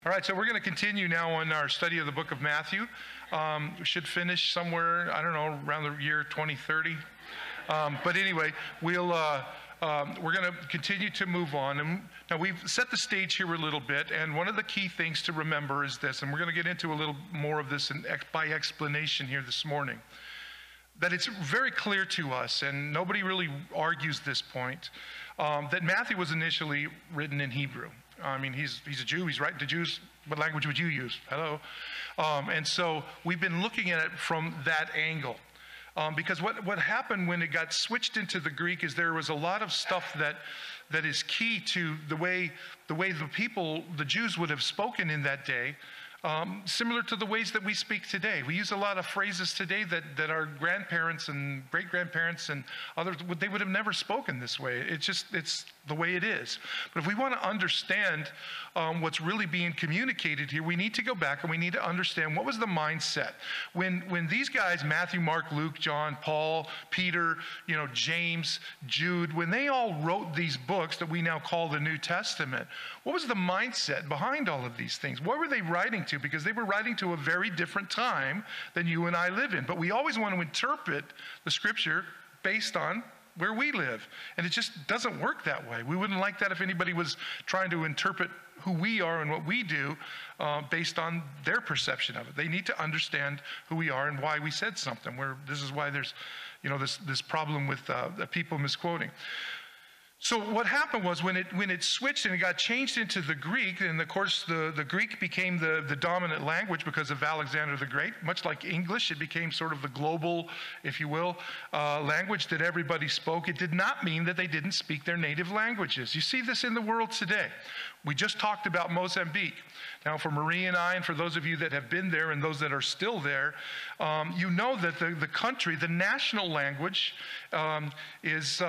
All right, so we're going to continue now on our study of the book of Matthew. We should finish somewhere, I don't know, around the year 2030. But anyway, we're going to continue to move on. And now we've set the stage here a little bit, and one of the key things to remember is this, and we're going to get into a little more of this by explanation here this morning, that it's very clear to us, and nobody really argues this point, that Matthew was initially written in Hebrew. I mean, he's a Jew, he's writing to Jews. What language would you use? Hello. And so we've been looking at it from that angle. Because what happened when it got switched into the Greek is there was a lot of stuff that is key to the way the people, the Jews, would have spoken in that day, similar to the ways that we speak today. We use a lot of phrases today that our grandparents and great-grandparents and others, they would have never spoken this way. It's the way it is. But if we want to understand what's really being communicated here, we need to go back and we need to understand what was the mindset. When these guys, Matthew, Mark, Luke, John, Paul, Peter, James, Jude, when they all wrote these books that we now call the New Testament, what was the mindset behind all of these things? What were they writing to? Because they were writing to a very different time than you and I live in. But we always want to interpret the scripture based on where we live. And it just doesn't work that way. We wouldn't like that if anybody was trying to interpret who we are and what we do based on their perception of it. They need to understand who we are and why we said something. This is why there's this problem with people misquoting. So what happened was when it switched and it got changed into the Greek, and of course the Greek became the dominant language because of Alexander the Great. Much like English, it became sort of the global, if you will, language that everybody spoke. It did not mean that they didn't speak their native languages. You see this in the world today. We just talked about Mozambique. Now, for Marie and I, and for those of you that have been there and those that are still there, you know that the country, the national language is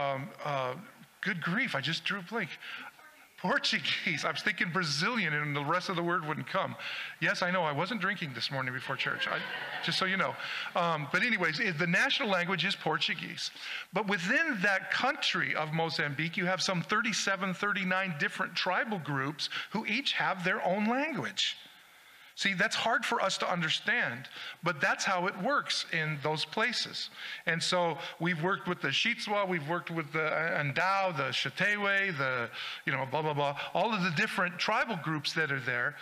good grief, I just drew a blank. Portuguese. I was thinking Brazilian and the rest of the word wouldn't come. Yes, I know, I wasn't drinking this morning before church, just so you know. But anyways, the national language is Portuguese. But within that country of Mozambique, you have some 37, 39 different tribal groups who each have their own language. See, that's hard for us to understand, but that's how it works in those places. And so we've worked with the Shitswa, we've worked with the Andao, the Shatewe, the, blah, blah, blah, all of the different tribal groups that are there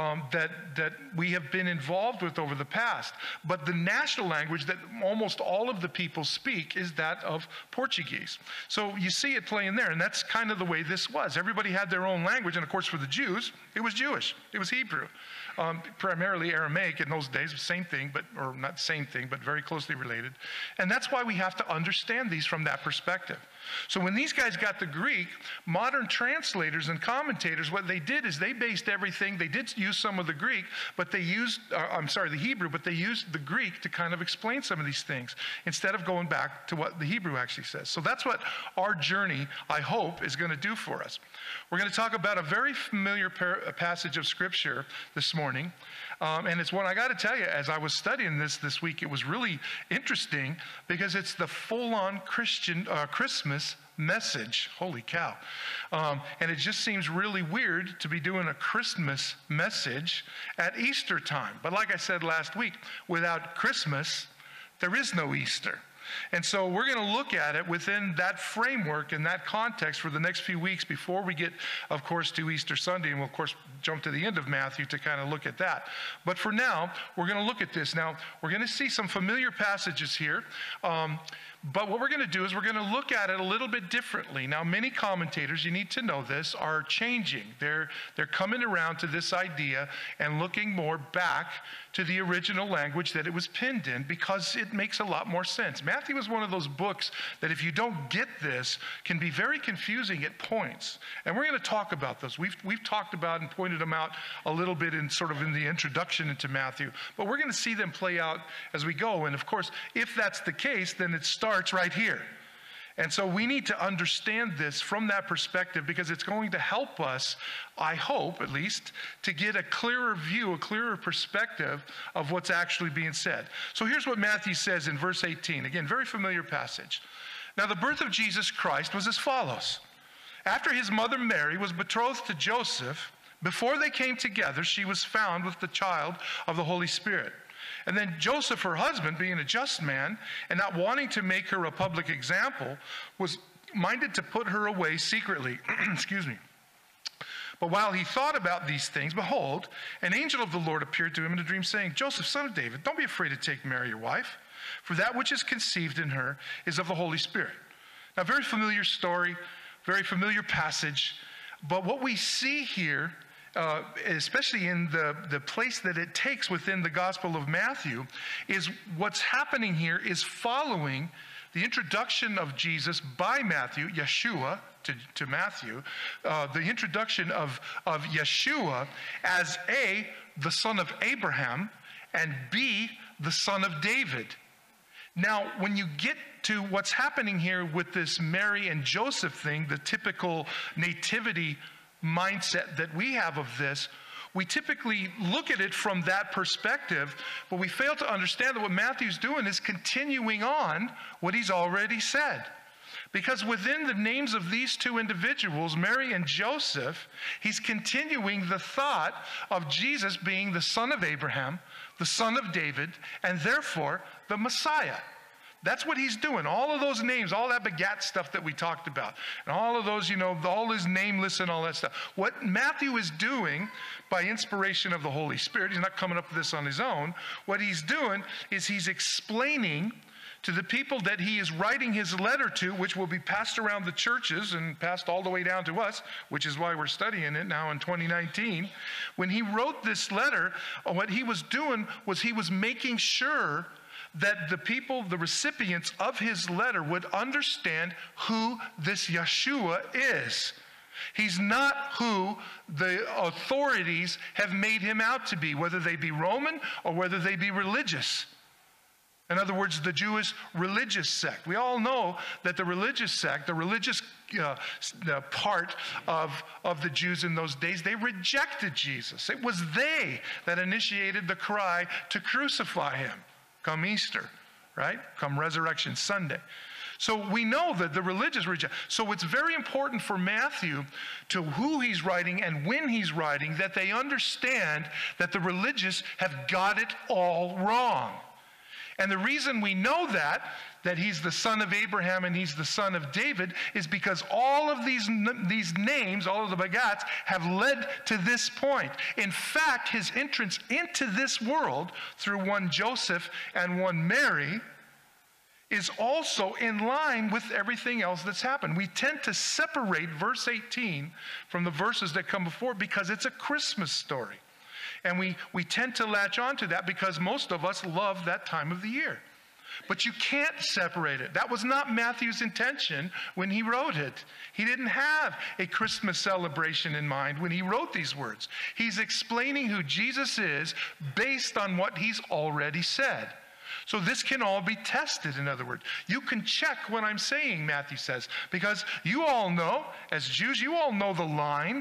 that we have been involved with over the past. But the national language that almost all of the people speak is that of Portuguese. So you see it playing there, and that's kind of the way this was. Everybody had their own language, and of course for the Jews, it was Jewish, it was Hebrew. Primarily Aramaic in those days, same thing, or not same thing, but very closely related. And that's why we have to understand these from that perspective. So when these guys got the Greek, modern translators and commentators, what they did is they based everything, they did use some of the Greek, but they used, the Hebrew, but they used the Greek to kind of explain some of these things instead of going back to what the Hebrew actually says. So that's what our journey, I hope, is going to do for us. We're going to talk about a very familiar passage of Scripture this morning. And it's one, I got to tell you, as I was studying this week, it was really interesting because it's the full-on Christian Christmas message. Holy cow. And it just seems really weird to be doing a Christmas message at Easter time. But like I said last week, without Christmas, there is no Easter. And so we're going to look at it within that framework and that context for the next few weeks before we get, of course, to Easter Sunday. And we'll, of course, jump to the end of Matthew to kind of look at that. But for now, we're going to look at this. Now, we're going to see some familiar passages here. But what we're going to do is we're going to look at it a little bit differently. Now, many commentators, you need to know this, are changing. They're coming around to this idea and looking more back to the original language that it was penned in because it makes a lot more sense. Matthew is one of those books that if you don't get this, can be very confusing at points. And we're going to talk about those. We've talked about and pointed them out a little bit in the introduction into Matthew. But we're going to see them play out as we go. And of course, if that's the case, then it starts right here. And so we need to understand this from that perspective because it's going to help us, I hope at least, to get a clearer view, a clearer perspective of what's actually being said. So here's what Matthew says in verse 18. Again, very familiar passage. Now the birth of Jesus Christ was as follows. After his mother Mary was betrothed to Joseph, Before they came together, she was found with the child of the Holy Spirit. And then Joseph, her husband, being a just man and not wanting to make her a public example, was minded to put her away secretly. Excuse me. But while he thought about these things, behold, an angel of the Lord appeared to him in a dream, saying, Joseph, son of David, don't be afraid to take Mary, your wife, for that which is conceived in her is of the Holy Spirit. Now, very familiar story, very familiar passage, but what we see here, especially in the place that it takes within the Gospel of Matthew, is what's happening here is following the introduction of Jesus by Matthew, Yeshua, to Matthew, the introduction of Yeshua as A, the son of Abraham, and B, the son of David. Now, when you get to what's happening here with this Mary and Joseph thing, the typical nativity mindset that we have of this, we typically look at it from that perspective, but we fail to understand that what Matthew's doing is continuing on what he's already said. Because within the names of these two individuals, Mary and Joseph, he's continuing the thought of Jesus being the son of Abraham, the son of David, and therefore the Messiah. That's what he's doing. All of those names, all that begat stuff that we talked about, and all of those, all his nameless and all that stuff. What Matthew is doing by inspiration of the Holy Spirit, he's not coming up with this on his own. What he's doing is he's explaining to the people that he is writing his letter to, which will be passed around the churches and passed all the way down to us, which is why we're studying it now in 2019. When he wrote this letter, what he was doing was he was making sure that the people, the recipients of his letter, would understand who this Yeshua is. He's not who the authorities have made him out to be, whether they be Roman or whether they be religious. In other words, the Jewish religious sect. We all know that the religious sect, the religious part of the Jews in those days, they rejected Jesus. It was they that initiated the cry to crucify him come Easter, right? Come Resurrection Sunday. So we know that the religious reject. So it's very important for Matthew, to who he's writing and when he's writing, that they understand that the religious have got it all wrong. And the reason we know that he's the son of Abraham and he's the son of David, is because all of these names, all of the begats, have led to this point. In fact, his entrance into this world through one Joseph and one Mary is also in line with everything else that's happened. We tend to separate verse 18 from the verses that come before because it's a Christmas story. And we tend to latch on to that because most of us love that time of the year. But you can't separate it. That was not Matthew's intention when he wrote it. He didn't have a Christmas celebration in mind when he wrote these words. He's explaining who Jesus is based on what he's already said. So this can all be tested, in other words. You can check what I'm saying, Matthew says, because you all know, as Jews, you all know the line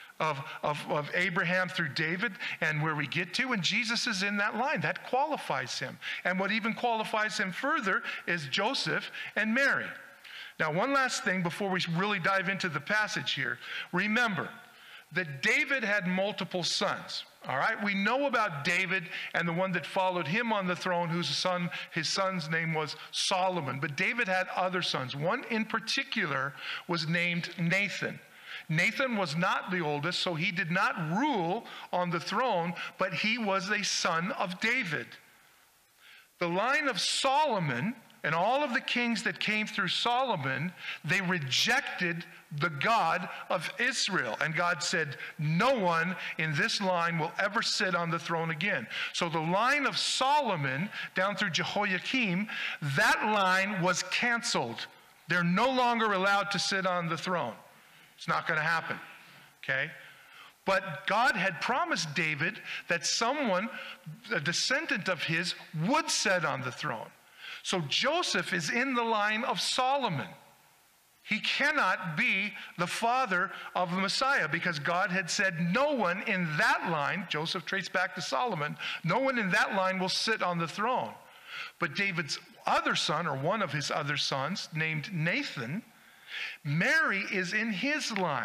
of Abraham through David and where we get to, and Jesus is in that line. That qualifies him. And what even qualifies him further is Joseph and Mary. Now, one last thing before we really dive into the passage here. Remember that David had multiple sons. All right, we know about David and the one that followed him on the throne, his son's name was Solomon. But David had other sons. One in particular was named Nathan. Nathan was not the oldest, so he did not rule on the throne, but he was a son of David. The line of Solomon and all of the kings that came through Solomon, they rejected the God of Israel. And God said, no one in this line will ever sit on the throne again. So the line of Solomon down through Jehoiakim, that line was canceled. They're no longer allowed to sit on the throne. It's not going to happen, okay? But God had promised David that someone, a descendant of his, would sit on the throne. So Joseph is in the line of Solomon. He cannot be the father of the Messiah because God had said no one in that line, Joseph traced back to Solomon, no one in that line will sit on the throne. But David's other son, or one of his other sons, named Nathan, Mary is in his line.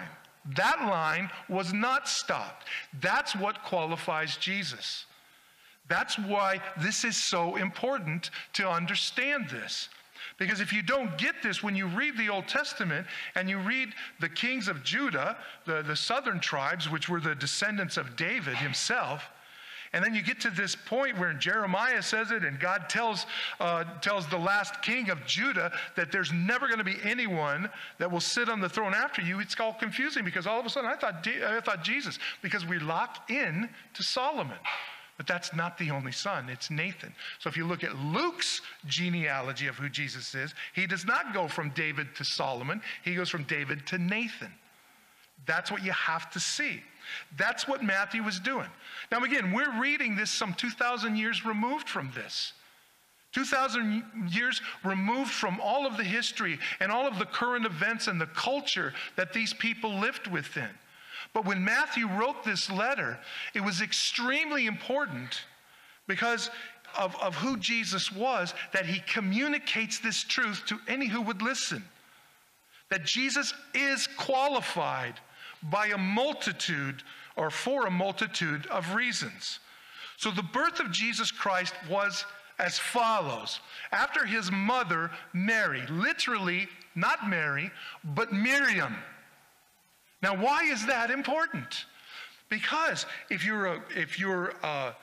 That line was not stopped. That's what qualifies Jesus. That's why this is so important to understand this. Because if you don't get this, when you read the Old Testament and you read the kings of Judah, the southern tribes, which were the descendants of David himself, and then you get to this point where Jeremiah says it, and God tells the last king of Judah that there's never going to be anyone that will sit on the throne after you. It's all confusing because all of a sudden I thought Jesus, because we lock in to Solomon. But that's not the only son, it's Nathan. So if you look at Luke's genealogy of who Jesus is, he does not go from David to Solomon, he goes from David to Nathan. That's what you have to see. That's what Matthew was doing. Now again, we're reading this some 2,000 years removed from this. 2,000 years removed from all of the history and all of the current events and the culture that these people lived within. But when Matthew wrote this letter, it was extremely important because of who Jesus was, that he communicates this truth to any who would listen. That Jesus is qualified by a multitude or for a multitude of reasons. So the birth of Jesus Christ was as follows. After his mother, Mary, literally not Mary, but Miriam. Now, why is that important? Because if you're a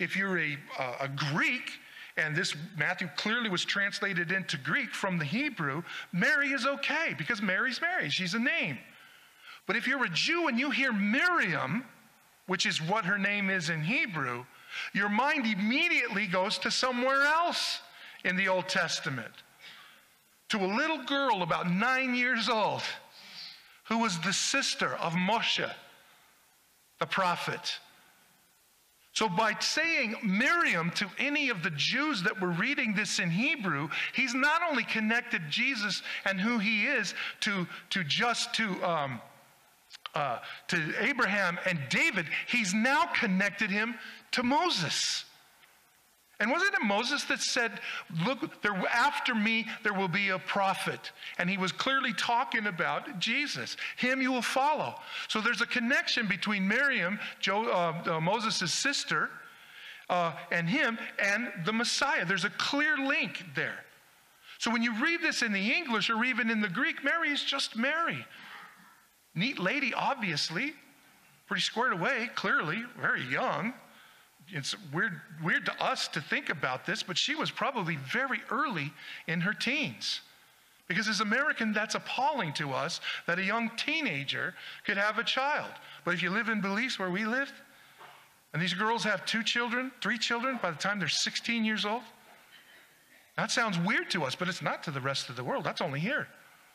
Greek, and this Matthew clearly was translated into Greek from the Hebrew, Mary is okay because Mary's Mary. She's a name. But if you're a Jew and you hear Miriam, which is what her name is in Hebrew, your mind immediately goes to somewhere else in the Old Testament, to a little girl about 9 years old who was the sister of Moshe, the prophet. So by saying Miriam to any of the Jews that were reading this in Hebrew, he's not only connected Jesus and who he is to Abraham and David, he's now connected him to Moses. And wasn't it Moses that said, look, after me there will be a prophet? And he was clearly talking about Jesus. Him you will follow. So there's a connection between Miriam, Moses' sister, and him, and the Messiah. There's a clear link there. So when you read this in the English or even in the Greek, Mary is just Mary. Neat lady, obviously. Pretty squared away, clearly, very young. It's weird to us to think about this, but she was probably very early in her teens. Because as Americans, that's appalling to us that a young teenager could have a child. But if you live in Belize where we lived, and these girls have 2 children, 3 children by the time they're 16 years old, that sounds weird to us, but it's not to the rest of the world. That's only here.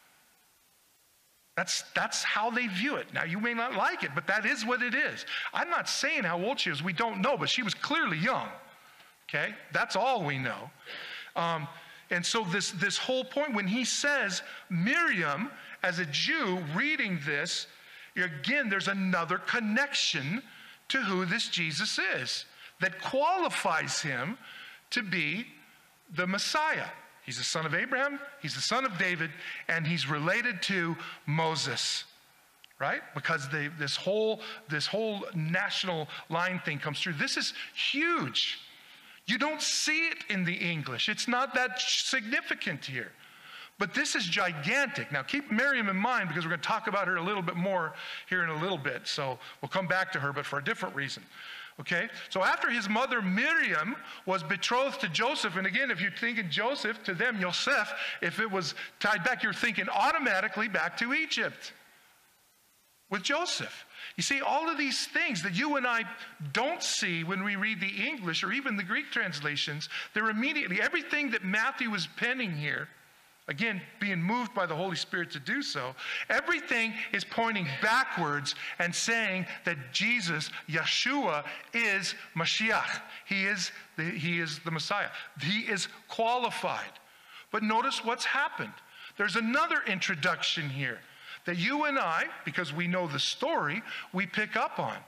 That's how they view it. Now, you may not like it, but that is what it is. I'm not saying how old she is. We don't know, but she was clearly young. Okay? That's all we know. And so this whole point, when he says Miriam, as a Jew reading this, again, there's another connection to who this Jesus is that qualifies him to be the Messiah. He's the son of Abraham, he's the son of David, and he's related to Moses, right? Because this whole national line thing comes through. This is huge. You don't see it in the English. It's not that significant here. But this is gigantic. Now, keep Miriam in mind because we're going to talk about her a little bit more here in a little bit. So we'll come back to her, but for a different reason. Okay, so after his mother Miriam was betrothed to Joseph, and again, if you're thinking Joseph, to them, Yosef, if it was tied back, you're thinking automatically back to Egypt with Joseph. You see, all of these things that you and I don't see when we read the English or even the Greek translations, they're immediately, everything that Matthew is penning here, again, being moved by the Holy Spirit to do so, everything is pointing backwards and saying that Jesus, Yeshua, is Mashiach. He is the Messiah. He is qualified. But notice what's happened. There's another introduction here that you and I, because we know the story, we pick up on.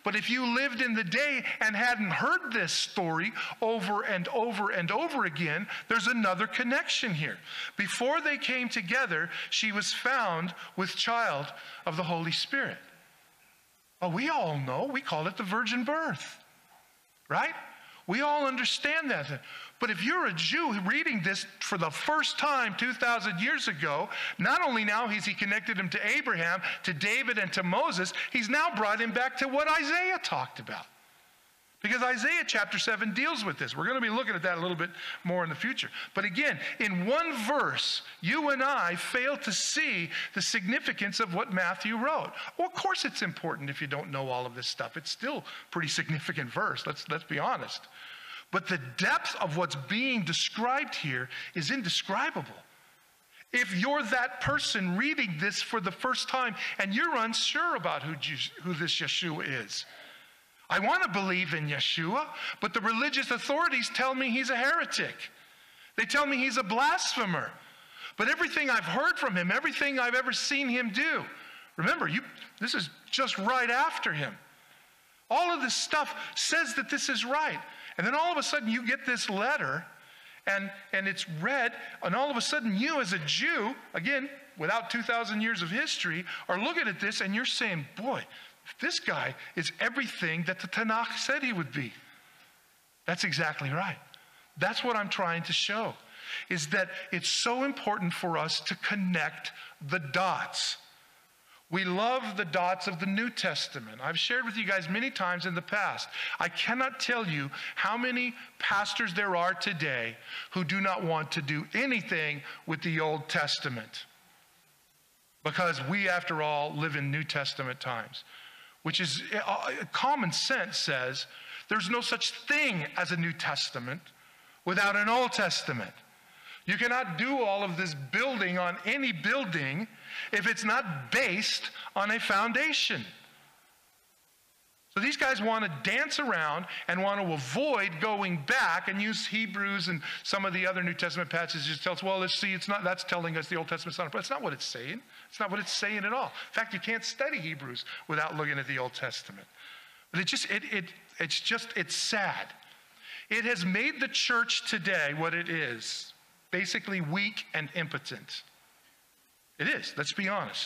But if you lived in the day and hadn't heard this story over and over and over again, there's another connection here. Before they came together, she was found with child of the Holy Spirit. Well, we all know, we call it the virgin birth, right? We all understand that. But if you're a Jew reading this for the first time 2,000 years ago, not only now has he connected him to Abraham, to David, and to Moses, he's now brought him back to what Isaiah talked about. Because Isaiah chapter 7 deals with this. We're going to be looking at that a little bit more in the future. But again, in one verse, you and I fail to see the significance of what Matthew wrote. Well, of course it's important if you don't know all of this stuff. It's still a pretty significant verse, let's be honest. But the depth of what's being described here is indescribable. If you're that person reading this for the first time and you're unsure about who this Yeshua is, I want to believe in Yeshua, but the religious authorities tell me he's a heretic. They tell me he's a blasphemer. But everything I've heard from him, everything I've ever seen him do, remember, this is just right after him. All of this stuff says that this is right. And then all of a sudden you get this letter and it's read, and all of a sudden you as a Jew, again, without 2,000 years of history, are looking at this and you're saying, boy, this guy is everything that the Tanakh said he would be. That's exactly right. That's what I'm trying to show, is that it's so important for us to connect the dots. We love the dots of the New Testament. I've shared with you guys many times in the past. I cannot tell you how many pastors there are today who do not want to do anything with the Old Testament. Because we, after all, live in New Testament times. Which is, common sense says, there's no such thing as a New Testament without an Old Testament. You cannot do all of this building on any building if it's not based on a foundation. So these guys want to dance around and want to avoid going back and use Hebrews and some of the other New Testament passages to tell us, well, let's see, that's telling us the Old Testament's not, but it's not what it's saying. It's not what it's saying at all. In fact, you can't study Hebrews without looking at the Old Testament. But it's sad. It has made the church today what it is, basically weak and impotent. It is, let's be honest.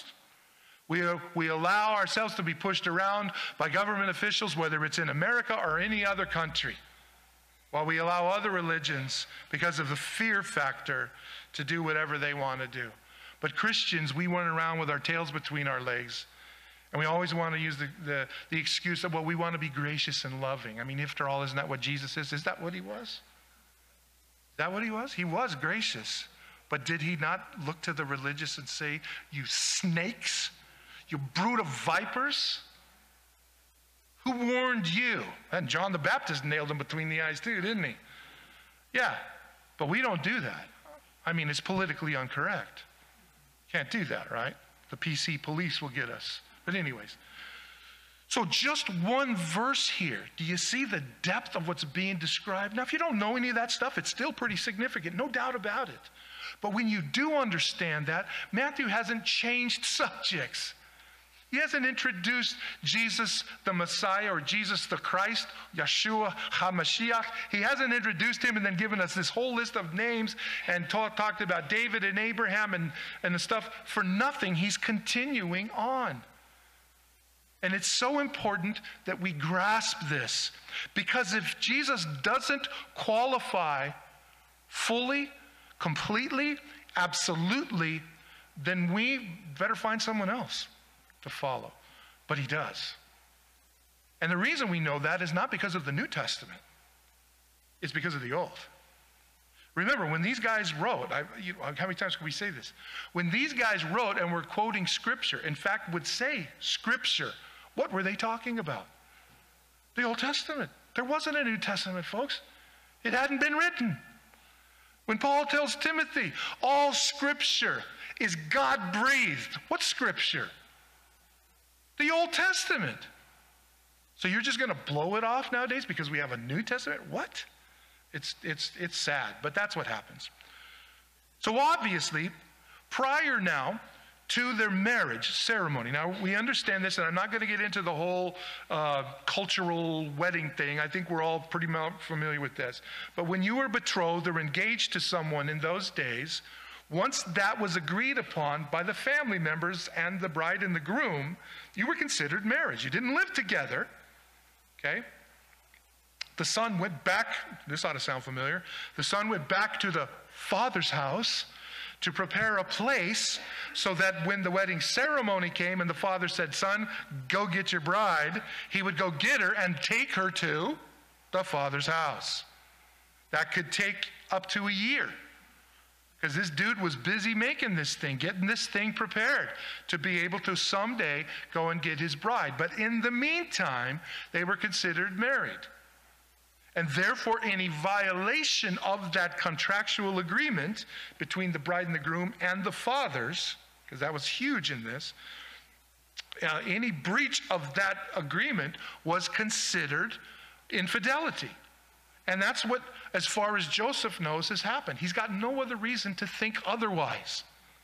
We allow ourselves to be pushed around by government officials, whether it's in America or any other country, while we allow other religions, because of the fear factor, to do whatever they want to do. But Christians, we run around with our tails between our legs, and we always want to use the excuse of, well, we want to be gracious and loving. I mean, after all, isn't that what Jesus is? Is that what he was? Is that what he was? He was gracious. But did he not look to the religious and say, you snakes? You brood of vipers? Who warned you? And John the Baptist nailed him between the eyes too, didn't he? Yeah, but we don't do that. I mean, it's politically incorrect. Can't do that, right? The PC police will get us. But anyways, so just one verse here. Do you see the depth of what's being described? Now, if you don't know any of that stuff, it's still pretty significant, no doubt about it. But when you do understand that, Matthew hasn't changed subjects. He hasn't introduced Jesus the Messiah or Jesus the Christ, Yeshua HaMashiach. He hasn't introduced him and then given us this whole list of names and talked about David and Abraham and the stuff for nothing. He's continuing on. And it's so important that we grasp this, because if Jesus doesn't qualify fully, completely, absolutely, then we better find someone else to follow. But he does. And the reason we know that is not because of the New Testament. It's because of the Old. Remember, when these guys wrote, how many times can we say this? When these guys wrote and were quoting Scripture, in fact would say Scripture, what were they talking about? The Old Testament. There wasn't a New Testament, folks. It hadn't been written. When Paul tells Timothy, all Scripture is God-breathed. What's Scripture? The Old Testament. So you're just going to blow it off nowadays because we have a New Testament? What? It's sad, but that's what happens. So obviously, prior now to their marriage ceremony. Now, we understand this, and I'm not going to get into the whole cultural wedding thing. I think we're all pretty familiar with this. But when you were betrothed or engaged to someone in those days, once that was agreed upon by the family members and the bride and the groom, you were considered marriage. You didn't live together, okay? The son went back, this ought to sound familiar, the son went back to the father's house to prepare a place so that when the wedding ceremony came and the father said, son, go get your bride, he would go get her and take her to the father's house. That could take up to a year, because this dude was busy making this thing, getting this thing prepared to be able to someday go and get his bride. But in the meantime, they were considered married. And therefore, any violation of that contractual agreement between the bride and the groom and the fathers, because that was huge in this, any breach of that agreement was considered infidelity. And that's what, as far as Joseph knows, has happened. He's got no other reason to think otherwise.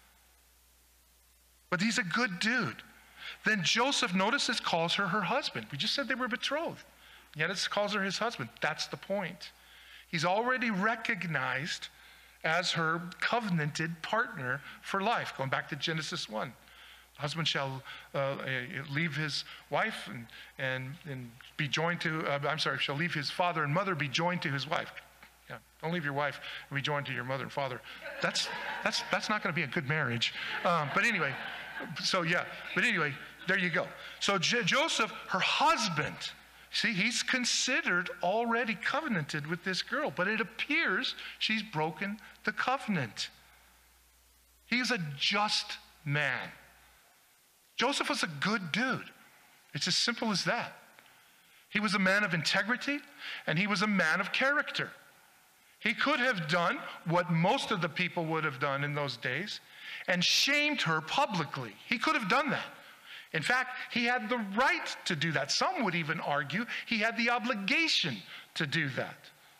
But he's a good dude. Then Joseph, notice it calls her husband. We just said they were betrothed. Yet it calls her his husband. That's the point. He's already recognized as her covenanted partner for life. Going back to Genesis 1. The husband shall leave his wife and be joined to, shall leave his father and mother, be joined to his wife. Yeah, don't leave your wife and be joined to your mother and father. That's not going to be a good marriage. But anyway, there you go. So Joseph, her husband, see, he's considered already covenanted with this girl, but it appears she's broken the covenant. He's a just man. Joseph was a good dude. It's as simple as that. He was a man of integrity, and he was a man of character. He could have done what most of the people would have done in those days and shamed her publicly. He could have done that. In fact, he had the right to do that. Some would even argue he had the obligation to do that.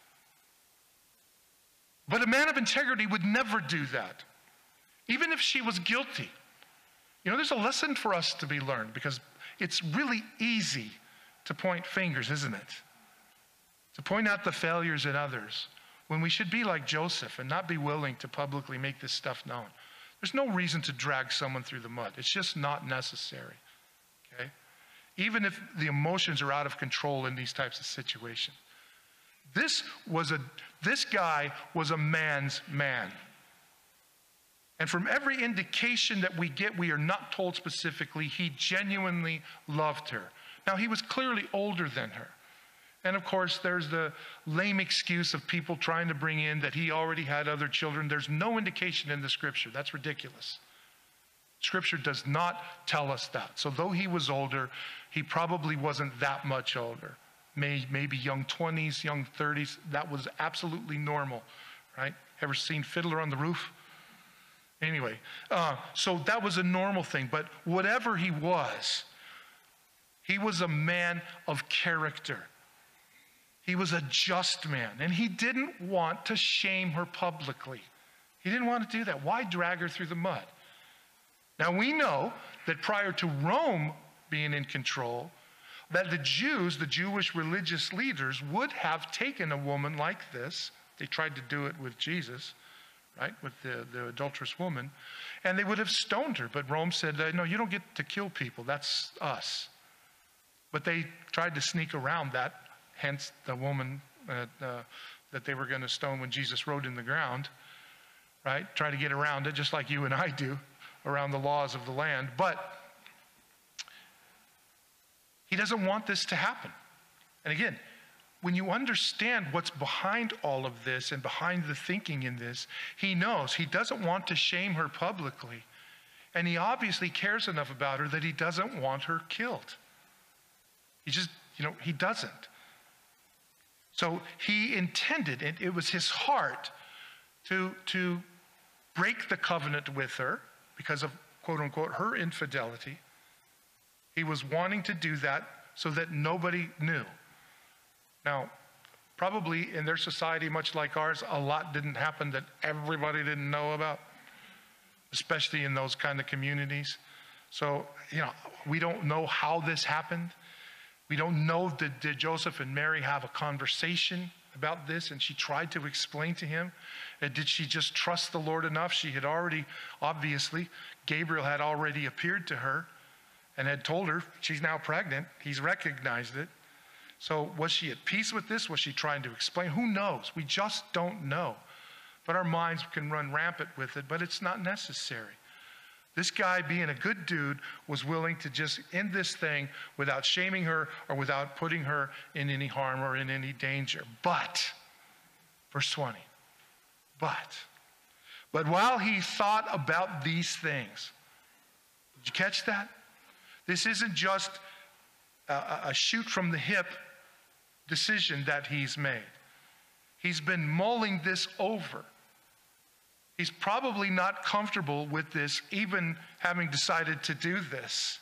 But a man of integrity would never do that, even if she was guilty. You know, there's a lesson for us to be learned, because it's really easy to point fingers, isn't it? To point out the failures in others, when we should be like Joseph and not be willing to publicly make this stuff known. There's no reason to drag someone through the mud. It's just not necessary, okay? Even if the emotions are out of control in these types of situations. This guy was a man's man. And from every indication that we get, we are not told specifically, he genuinely loved her. Now, he was clearly older than her. And of course, there's the lame excuse of people trying to bring in that he already had other children. There's no indication in the scripture. That's ridiculous. Scripture does not tell us that. So though he was older, he probably wasn't that much older. Maybe young 20s, young 30s. That was absolutely normal, right? Ever seen Fiddler on the Roof? Anyway, so that was a normal thing. But whatever he was a man of character. He was a just man, and he didn't want to shame her publicly. He didn't want to do that. Why drag her through the mud? Now, we know that prior to Rome being in control, that the Jews, the Jewish religious leaders, would have taken a woman like this. They tried to do it with Jesus, right, with the adulterous woman, and they would have stoned her. But Rome said, no, you don't get to kill people. That's us. But they tried to sneak around that. Hence the woman that they were going to stone when Jesus rode in the ground, right? Try to get around it, just like you and I do, around the laws of the land. But he doesn't want this to happen. And again, when you understand what's behind all of this and behind the thinking in this, he knows he doesn't want to shame her publicly. And he obviously cares enough about her that he doesn't want her killed. He just, he doesn't. So he intended, and it was his heart to break the covenant with her because of, quote unquote, her infidelity. He was wanting to do that so that nobody knew. Now, probably in their society, much like ours, a lot didn't happen that everybody didn't know about. especially in those kind of communities. So, we don't know how this happened. We don't know, did Joseph and Mary have a conversation about this and she tried to explain to him? And did she just trust the Lord enough? She had already, obviously, Gabriel had already appeared to her and had told her she's now pregnant. He's recognized it. So was she at peace with this? Was she trying to explain? Who knows? We just don't know. But our minds can run rampant with it, but it's not necessary. This guy, being a good dude, was willing to just end this thing without shaming her or without putting her in any harm or in any danger. But, verse 20, but while he thought about these things, did you catch that? This isn't just a shoot from the hip decision that he's made. He's been mulling this over. He's probably not comfortable with this, even having decided to do this.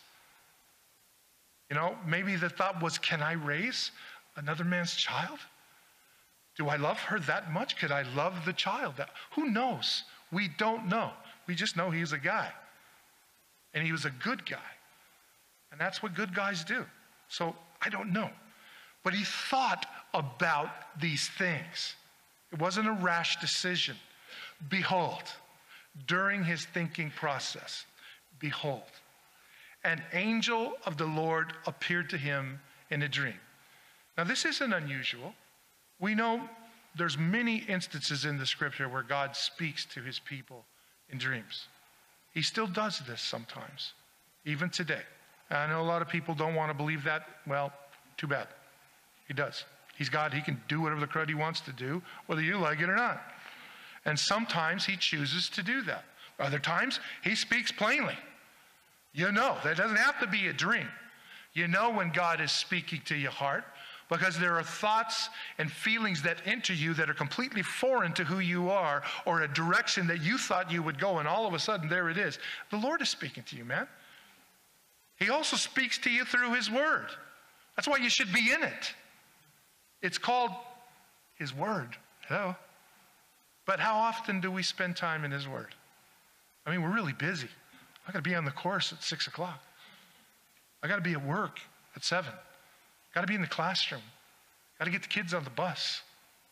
Maybe the thought was, can I raise another man's child? Do I love her that much? Could I love the child? Who knows? We don't know. We just know he's a guy. And he was a good guy. And that's what good guys do. So I don't know. But he thought about these things. It wasn't a rash decision. Behold, during his thinking process, behold, an angel of the Lord appeared to him in a dream. Now, this isn't unusual. We know there's many instances in the scripture where God speaks to his people in dreams. He still does this sometimes, even today. And I know a lot of people don't want to believe that. Well, too bad. He does. He's God. He can do whatever the crud he wants to do, whether you like it or not. And sometimes he chooses to do that. Other times, he speaks plainly. That doesn't have to be a dream. When God is speaking to your heart, because there are thoughts and feelings that enter you that are completely foreign to who you are, or a direction that you thought you would go, and all of a sudden, there it is. The Lord is speaking to you, man. He also speaks to you through his word. That's why you should be in it. It's called his word. Hello? But how often do we spend time in his word? I mean, we're really busy. I got to be on the course at 6 o'clock. I got to be at work at 7. Got to be in the classroom. Got to get the kids on the bus.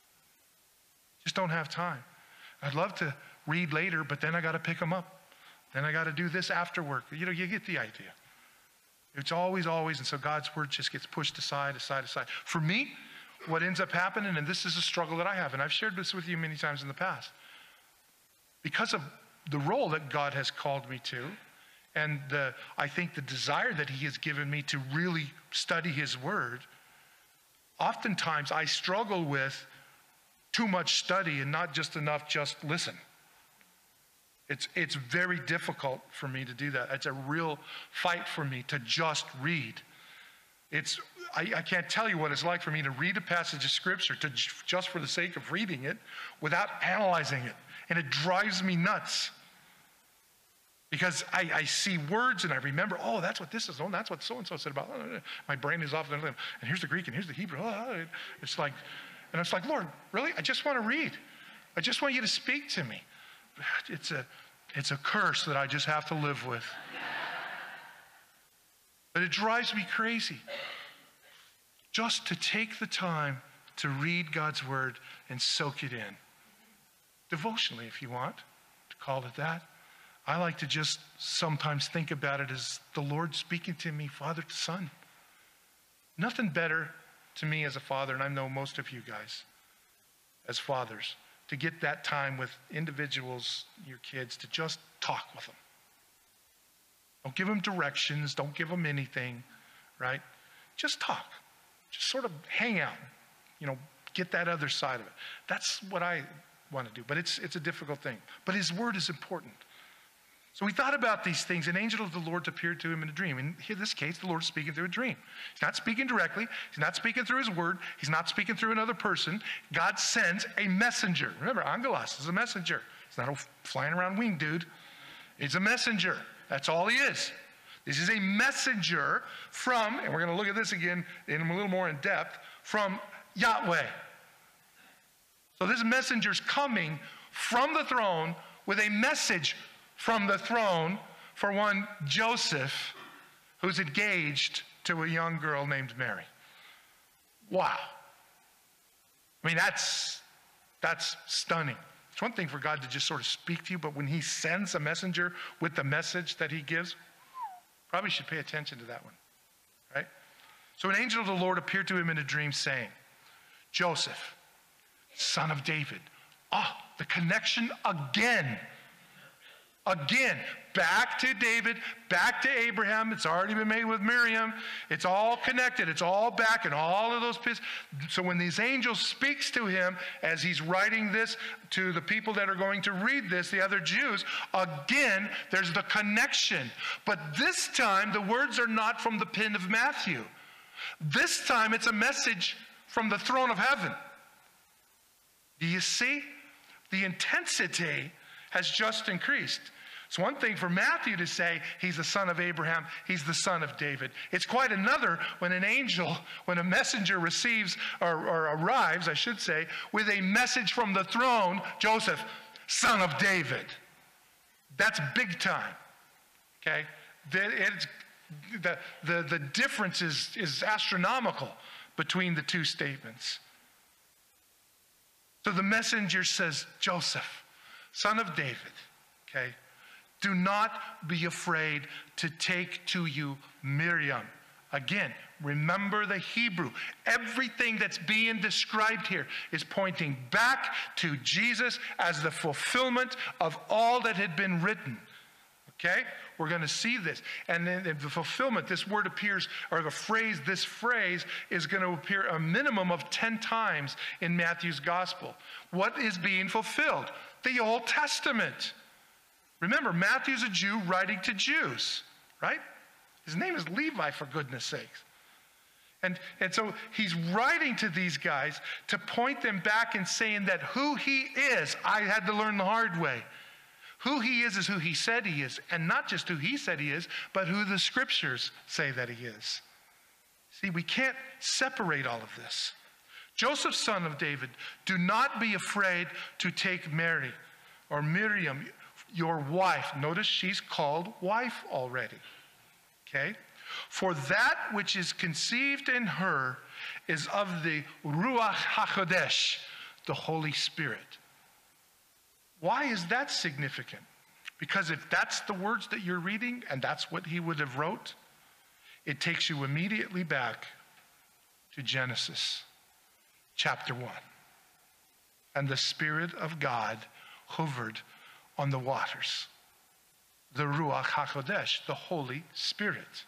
Just don't have time. I'd love to read later, but then I got to pick them up. Then I got to do this after work. You get the idea. It's always, and so God's word just gets pushed aside. For me, what ends up happening, and this is a struggle that I have, and I've shared this with you many times in the past, because of the role that God has called me to, and I think the desire that he has given me to really study his word, oftentimes I struggle with too much study and not just enough just listen. It's very difficult for me to do that. It's a real fight for me to just read. I can't tell you what it's like for me to read a passage of scripture just for the sake of reading it without analyzing it. And it drives me nuts. Because I see words and I remember, that's what this is. That's what so-and-so said about it. My brain is off. And here's the Greek and here's the Hebrew. It's like, Lord, really? I just want to read. I just want you to speak to me. It's a curse that I just have to live with. But it drives me crazy just to take the time to read God's word and soak it in. Devotionally, if you want to call it that. I like to just sometimes think about it as the Lord speaking to me, father to son. Nothing better to me as a father, and I know most of you guys as fathers, to get that time with individuals, your kids, to just talk with them. Don't give them directions. Don't give them anything, right? Just talk. Just sort of hang out, get that other side of it. That's what I want to do, but it's a difficult thing. But his word is important. So we thought about these things. An angel of the Lord appeared to him in a dream. In this case, the Lord is speaking through a dream. He's not speaking directly. He's not speaking through his word. He's not speaking through another person. God sends a messenger. Remember, angelos is a messenger. He's not a flying around wing dude. He's a messenger. That's all he is. This is a messenger from, and we're going to look at this again in a little more in depth, from Yahweh. So this messenger's coming from the throne with a message from the throne for one Joseph, who's engaged to a young girl named Mary. Wow. I mean, that's stunning. It's one thing for God to just sort of speak to you, but when he sends a messenger with the message that he gives, probably should pay attention to that one, right? So an angel of the Lord appeared to him in a dream saying, Joseph, son of David. The connection again. Again, back to David, back to Abraham. It's already been made with Miriam. It's all connected. It's all back in all of those pieces. So when these angels speaks to him as he's writing this to the people that are going to read this, the other Jews, again, there's the connection. But this time, the words are not from the pen of Matthew. This time, it's a message from the throne of heaven. Do you see? The intensity has just increased. It's one thing for Matthew to say he's the son of Abraham, he's the son of David. It's quite another when a messenger receives or arrives, I should say, with a message from the throne, Joseph, son of David. That's big time, okay? The difference is astronomical between the two statements. So the messenger says, Joseph, son of David, okay? Do not be afraid to take to you Miriam. Again, remember the Hebrew. Everything that's being described here is pointing back to Jesus as the fulfillment of all that had been written. Okay? We're going to see this. And then the fulfillment, this word appears, or this phrase is going to appear a minimum of 10 times in Matthew's gospel. What is being fulfilled? The Old Testament. Remember, Matthew's a Jew writing to Jews, right? His name is Levi, for goodness sakes. And so he's writing to these guys to point them back and saying that who he is, I had to learn the hard way. Who he is who he said he is. And not just who he said he is, but who the scriptures say that he is. See, we can't separate all of this. Joseph, son of David, do not be afraid to take Mary or Miriam, your wife. Notice she's called wife already. Okay? For that which is conceived in her is of the Ruach HaKodesh, the Holy Spirit. Why is that significant? Because if that's the words that you're reading and that's what he would have wrote, it takes you immediately back to Genesis chapter 1. And the Spirit of God hovered on the waters. The Ruach HaKodesh, the Holy Spirit.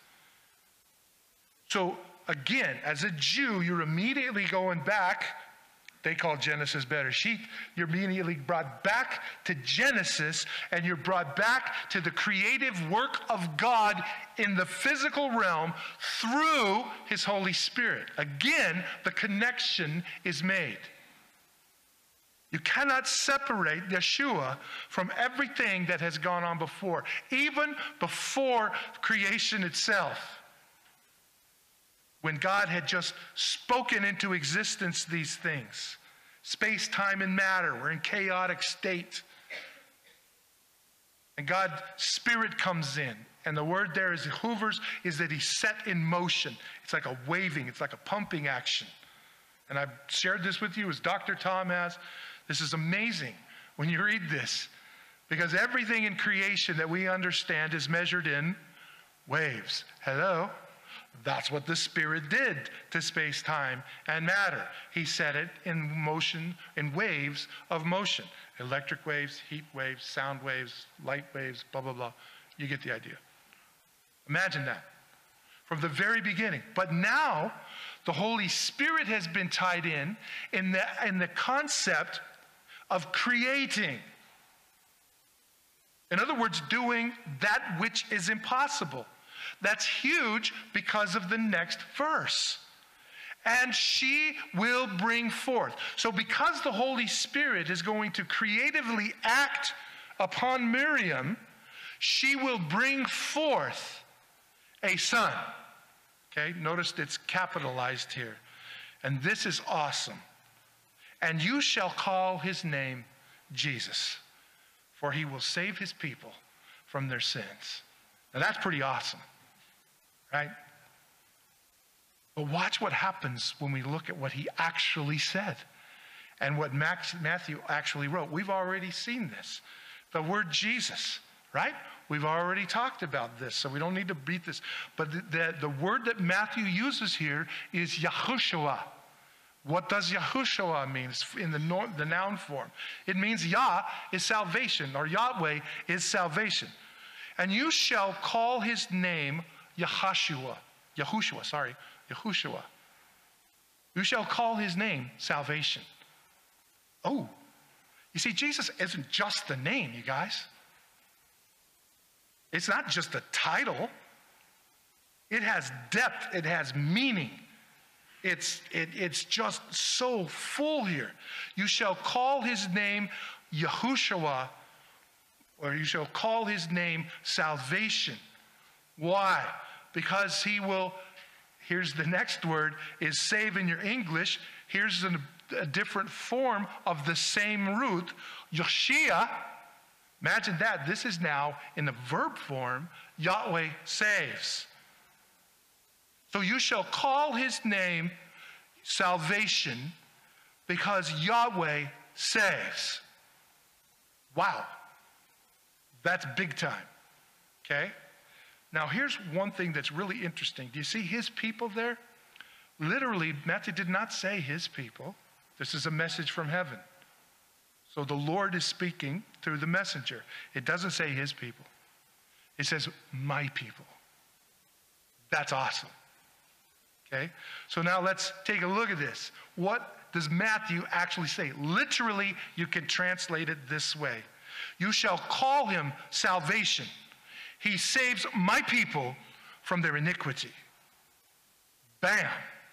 So again, as a Jew, you're immediately going back. They call Genesis Bereshit. You're immediately brought back to Genesis, and you're brought back to the creative work of God in the physical realm through his Holy Spirit. Again, the connection is made. You cannot separate Yeshua from everything that has gone on before, even before creation itself. When God had just spoken into existence these things. Space, time, and matter were in chaotic state. And God's Spirit comes in. And the word there is hovers, is that he set in motion. It's like a waving. It's like a pumping action. And I've shared this with you as Dr. Tom has. This is amazing when you read this. Because everything in creation that we understand is measured in waves. Hello? That's what the Spirit did to space, time, and matter. He set it in motion, in waves of motion. Electric waves, heat waves, sound waves, light waves, blah, blah, blah. You get the idea. Imagine that from the very beginning. But now, the Holy Spirit has been tied in the concept of creating. In other words, doing that which is impossible. That's huge because of the next verse. And she will bring forth. So because the Holy Spirit is going to creatively act upon Miriam, she will bring forth a son. Okay, notice it's capitalized here. And this is awesome. And you shall call his name Jesus, for he will save his people from their sins. Now that's pretty awesome, right? But watch what happens when we look at what he actually said and what Matthew actually wrote. We've already seen this. The word Jesus, right? We've already talked about this, so we don't need to beat this. But the word that Matthew uses here is Yahushua. What does Yahushua mean? It's in the noun form. It means Yah is salvation, or Yahweh is salvation. And you shall call his name Yahushua. Yahushua. You shall call his name salvation. Oh, you see, Jesus isn't just the name, you guys. It's not just a title. It has depth. It has meaning. It's just so full here. You shall call his name Yahushua, or you shall call his name salvation. Why? Because he will, here's the next word, is save in your English. Here's a different form of the same root, Yoshia. Imagine that. This is now in the verb form, Yahweh saves. So you shall call his name salvation because Yahweh saves. Wow. That's big time. Okay? Now here's one thing that's really interesting. Do you see his people there? Literally, Matthew did not say his people. This is a message from heaven. So the Lord is speaking through the messenger. It doesn't say his people. It says my people. That's awesome. Okay? So now let's take a look at this. What does Matthew actually say? Literally, you can translate it this way. You shall call him salvation. He saves my people from their iniquity. Bam.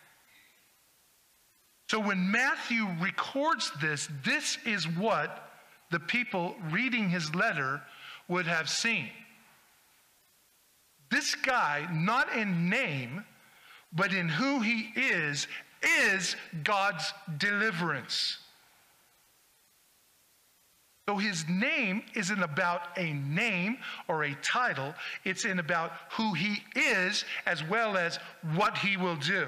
So when Matthew records this, this is what the people reading his letter would have seen. This guy, not in name, but in who he is God's deliverance. So his name isn't about a name or a title. It's about who he is as well as what he will do.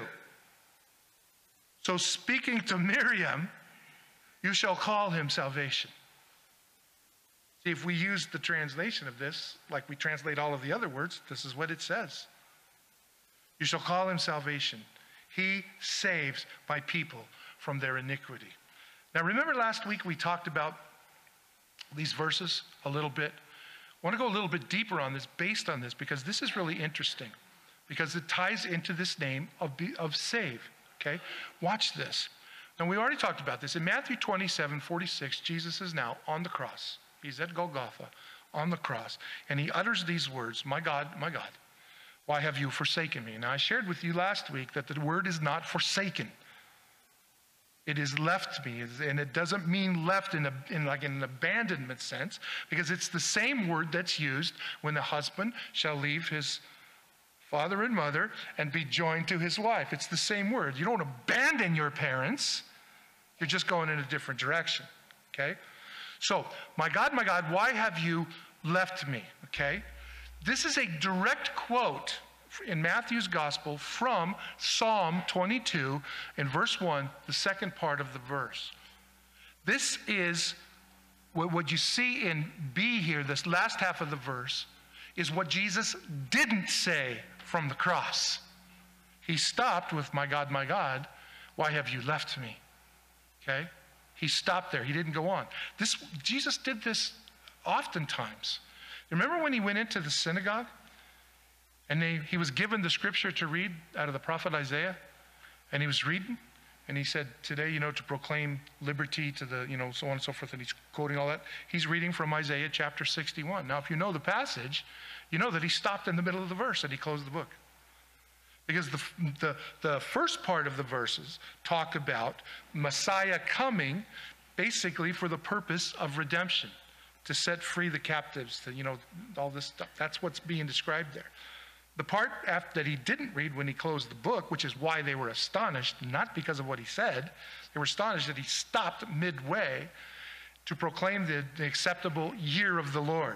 So speaking to Miriam, you shall call him salvation. See, if we use the translation of this, like we translate all of the other words, this is what it says. You shall call him salvation. He saves my people from their iniquity. Now remember last week we talked about these verses a little bit. I want to go a little bit deeper on this, based on this, because this is really interesting, because it ties into this name of save. Okay, watch this. Now, we already talked about this. In Matthew 27:46, Jesus is now on the cross. He's at Golgotha, on the cross, and he utters these words, my God, why have you forsaken me? Now, I shared with you last week that the word is not forsaken. It is left me, and it doesn't mean left in an abandonment sense, because it's the same word that's used when the husband shall leave his father and mother and be joined to his wife. It's the same word. You don't abandon your parents. You're just going in a different direction, okay? So, my God, why have you left me, okay? This is a direct quote in Matthew's gospel from Psalm 22 in verse 1, the second part of the verse. This is what you see in B here, this last half of the verse, is what Jesus didn't say from the cross. He stopped with, my God, why have you left me? Okay? He stopped there. He didn't go on. Jesus did this oftentimes. Remember when he went into the synagogue and he was given the scripture to read out of the prophet Isaiah, and he was reading, and he said, today, to proclaim liberty to the, so on and so forth, and he's quoting all that. He's reading from Isaiah chapter 61. Now, if you know the passage, you know that he stopped in the middle of the verse and he closed the book. Because the first part of the verses talk about Messiah coming basically for the purpose of redemption, to set free the captives, all this stuff. That's what's being described there. The part that he didn't read when he closed the book, which is why they were astonished, not because of what he said, they were astonished that he stopped midway to proclaim the acceptable year of the Lord.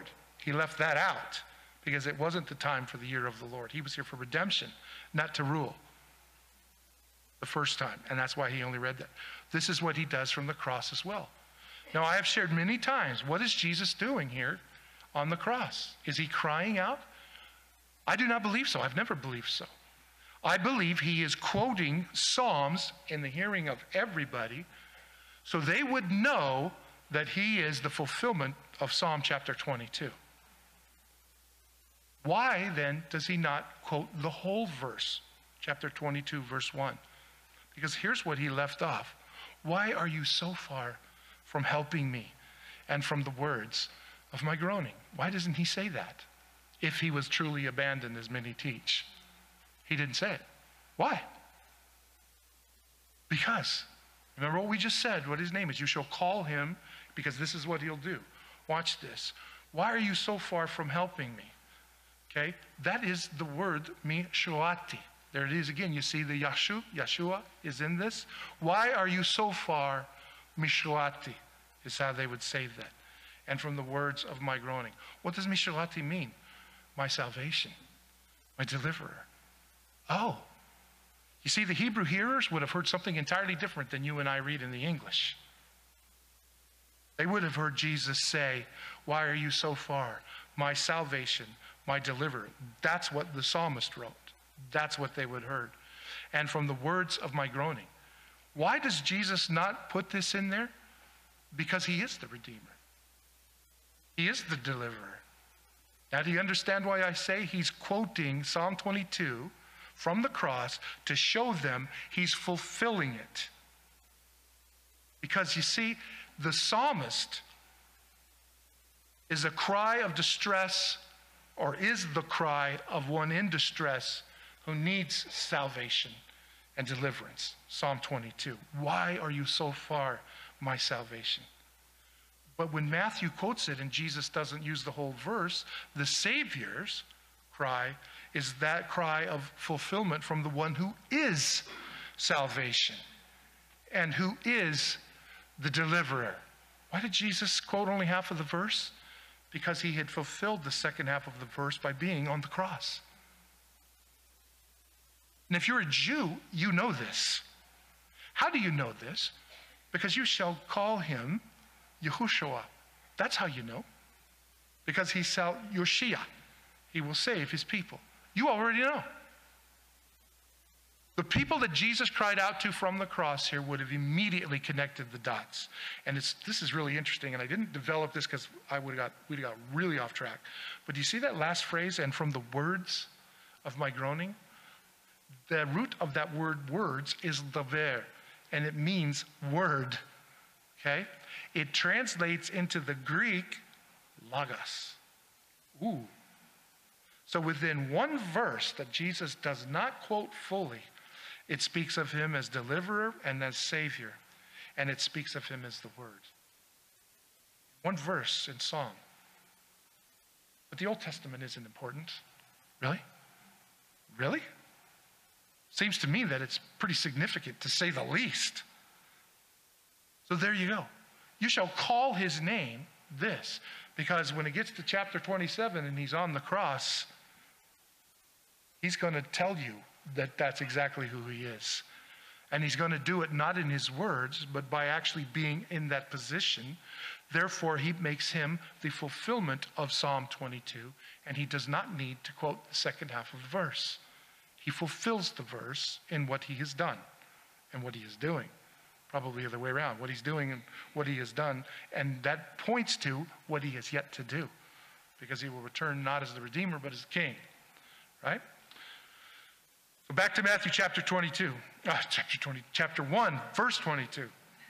He left that out because it wasn't the time for the year of the Lord. He was here for redemption, not to rule the first time. And that's why he only read that. This is what he does from the cross as well. Now, I have shared many times, what is Jesus doing here on the cross? Is he crying out? I do not believe so. I've never believed so. I believe he is quoting Psalms in the hearing of everybody so they would know that he is the fulfillment of Psalm chapter 22. Why then does he not quote the whole verse, chapter 22, verse 1? Because here's what he left off. Why are you so far from helping me and from the words of my groaning? Why doesn't he say that? If he was truly abandoned, as many teach. He didn't say it. Why? Because, remember what we just said, what his name is. You shall call him, because this is what he'll do. Watch this. Why are you so far from helping me? Okay, that is the word mishuati. There it is again. You see the Yeshua is in this. Why are you so far, mishuati, is how they would say that. And from the words of my groaning. What does mishuati mean? My salvation, my deliverer. Oh, you see, the Hebrew hearers would have heard something entirely different than you and I read in the English. They would have heard Jesus say, why are you so far? My salvation, my deliverer. That's what the psalmist wrote. That's what they would have heard. And from the words of my groaning. Why does Jesus not put this in there? Because he is the Redeemer. He is the deliverer. Now, do you understand why I say he's quoting Psalm 22 from the cross to show them he's fulfilling it? Because you see, the psalmist is a cry of distress, or is the cry of one in distress who needs salvation and deliverance. Psalm 22. Why are you so far, my salvation? But when Matthew quotes it and Jesus doesn't use the whole verse, the Savior's cry is that cry of fulfillment from the one who is salvation and who is the deliverer. Why did Jesus quote only half of the verse? Because he had fulfilled the second half of the verse by being on the cross. And if you're a Jew, you know this. How do you know this? Because you shall call him Yehoshua. That's how you know. Because he shall Yoshia. He will save his people. You already know. The people that Jesus cried out to from the cross here would have immediately connected the dots. And this is really interesting, and I didn't develop this because we'd have got really off track. But do you see that last phrase, and from the words of my groaning? The root of that word words is daver, and it means word. Okay? It translates into the Greek logos. Ooh. So within one verse that Jesus does not quote fully, it speaks of him as deliverer and as savior. And it speaks of him as the word. One verse in Psalm. But the Old Testament isn't important. Really? Really? Seems to me that it's pretty significant, to say the least. So there you go. You shall call his name this. Because when it gets to chapter 27 and he's on the cross, he's going to tell you that that's exactly who he is. And he's going to do it not in his words, but by actually being in that position. Therefore, he makes him the fulfillment of Psalm 22, and he does not need to quote the second half of the verse. He fulfills the verse in what he has done and what he is doing. Probably the other way around, what he's doing and what he has done. And that points to what he has yet to do, because he will return not as the Redeemer, but as King. Right? So back to Matthew chapter 22. Chapter 1, verse 22.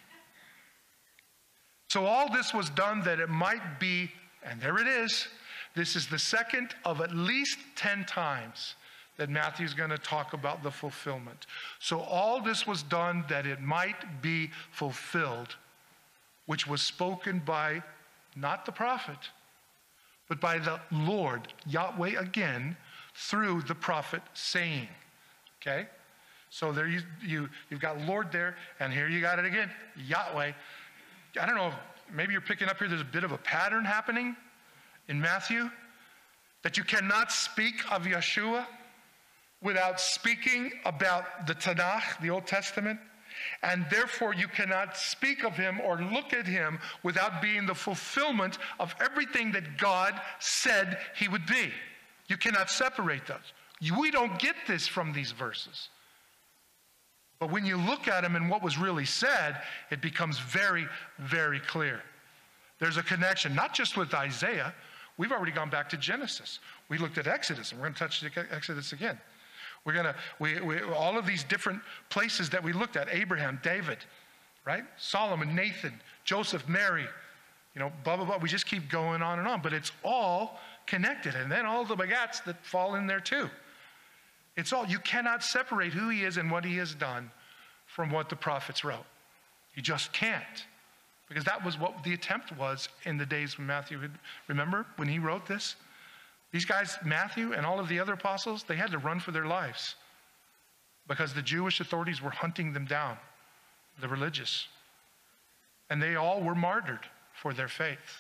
So all this was done that it might be, and there it is. This is the second of at least 10 times that Matthew's going to talk about the fulfillment. So all this was done that it might be fulfilled, which was spoken by not the prophet, but by the Lord, Yahweh again, through the prophet saying. Okay? So there you've got Lord there, and here you got it again, Yahweh. I don't know, maybe you're picking up here there's a bit of a pattern happening. in Matthew, that you cannot speak of Yeshua without speaking about the Tanakh, the Old Testament, and therefore you cannot speak of him or look at him without being the fulfillment of everything that God said he would be. You cannot separate those. We don't get this from these verses. But when you look at them and what was really said, it becomes very, very clear. There's a connection, not just with Isaiah. We've already gone back to Genesis. We looked at Exodus, and we're going to touch Exodus again. We're going to, all of these different places that we looked at, Abraham, David, right? Solomon, Nathan, Joseph, Mary, blah, blah, blah. We just keep going on and on, but it's all connected. And then all the begats that fall in there too. It's all, you cannot separate who he is and what he has done from what the prophets wrote. You just can't. Because that was what the attempt was in the days when Matthew, remember when he wrote this? These guys, Matthew and all of the other apostles, they had to run for their lives because the Jewish authorities were hunting them down, the religious. And they all were martyred for their faith.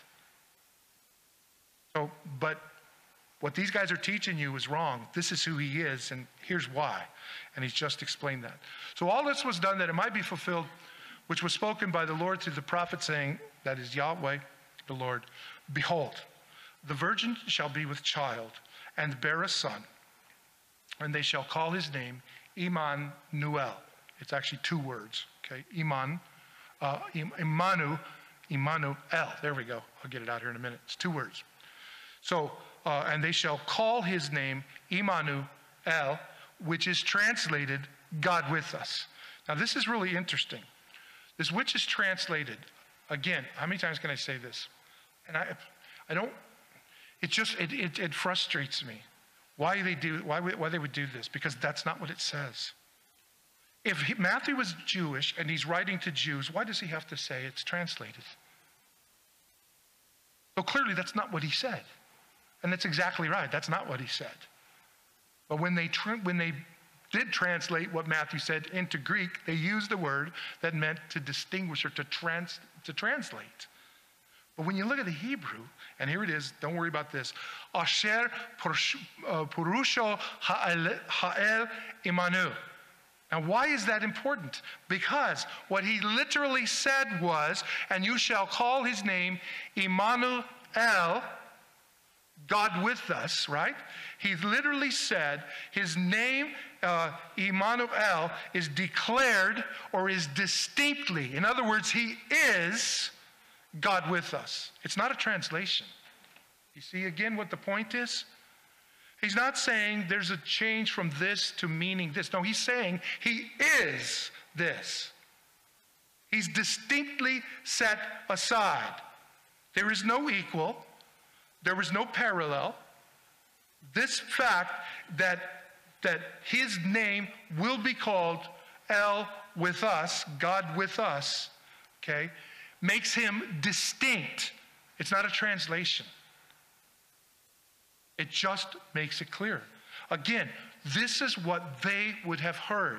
So, but what these guys are teaching you is wrong. This is who he is, and here's why. And he's just explained that. So all this was done that it might be fulfilled, which was spoken by the Lord through the prophet, saying, that is Yahweh, the Lord, behold, the virgin shall be with child and bear a son, and they shall call his name Immanuel. It's actually two words, okay? Immanuel. There we go. I'll get it out here in a minute. It's two words. So, and they shall call his name Immanuel, which is translated God with us. Now, this is really interesting. This which is translated, again, how many times can I say this? And I don't, it frustrates me why they would do this, because that's not what it says. If Matthew was Jewish and he's writing to Jews, why does he have to say it's translated? So clearly that's not what he said. And that's exactly right. That's not what he said. But when they did translate what Matthew said into Greek, they used a word that meant to distinguish or to translate. But when you look at the Hebrew, and here it is, don't worry about this, Asher Purusho Ha'el Imanu. Now, why is that important? Because what he literally said was, and you shall call his name Immanuel, God with us, right? He literally said his name, Immanuel, is declared or is distinctly. In other words, he is God with us. It's not a translation. You see again what the point is? He's not saying there's a change from this to meaning this. No, he's saying he is this. He's distinctly set aside. There is no equal. There was no parallel. This fact that his name will be called El with us, God with us, okay, makes him distinct. It's not a translation. It just makes it clear. Again, this is what they would have heard.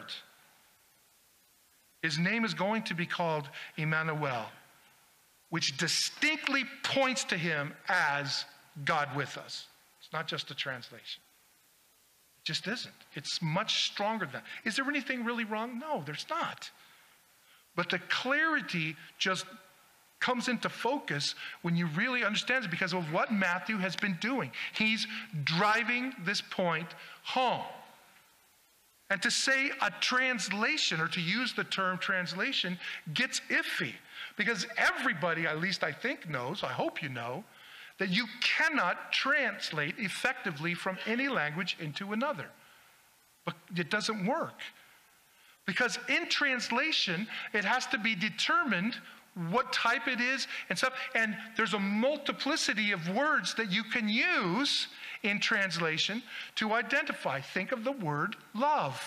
His name is going to be called Immanuel, which distinctly points to him as God with us. It's not just a translation. It just isn't. It's much stronger than that. Is there anything really wrong? No, there's not. But the clarity just comes into focus when you really understand it because of what Matthew has been doing. He's driving this point home. And to say a translation, or to use the term translation, gets iffy. Because everybody, at least I think knows, I hope you know, that you cannot translate effectively from any language into another. But it doesn't work. Because in translation, it has to be determined what type it is and stuff. And there's a multiplicity of words that you can use in translation to identify. Think of the word love.